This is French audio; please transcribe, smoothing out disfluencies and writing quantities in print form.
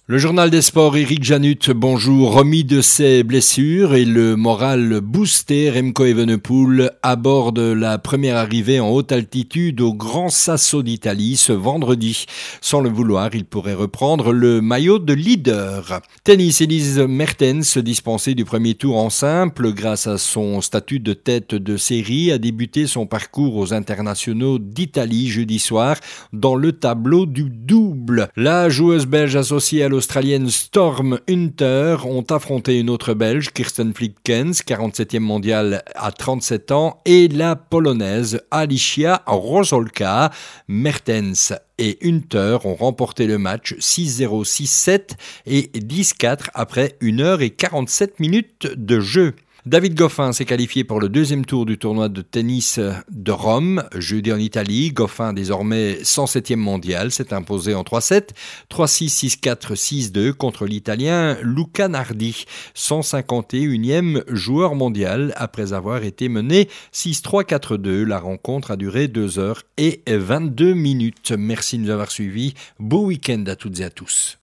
Le journal des sports, Eric Janut, bonjour. Remis de ses blessures et le moral boosté, Remco Evenepoel aborde la première arrivée en haute altitude au Grand Sasso d'Italie ce vendredi. Sans le vouloir, il pourrait reprendre le maillot de leader. Tennis, Elise Mertens, dispensée du premier tour en simple grâce à son statut de tête de série, a débuté son parcours aux internationaux d'Italie jeudi soir dans le tableau du double. La joueuse belge associée à l'Australienne Storm Hunter ont affronté une autre Belge, Kirsten Flipkens, 47e mondiale à 37 ans, et la Polonaise Alicia Rosolka. Mertens et Hunter ont remporté le match 6-0, 6-7 et 10-4 après 1h47 de jeu. David Goffin s'est qualifié pour le deuxième tour du tournoi de tennis de Rome, jeudi en Italie. Goffin, désormais 107e mondial, s'est imposé en 3-7, 3-6, 6-4, 6-2 contre l'Italien Luca Nardi, 151e joueur mondial après avoir été mené 6-3, 4-2. La rencontre a duré 2h22. Merci de nous avoir suivis. Beau week-end à toutes et à tous.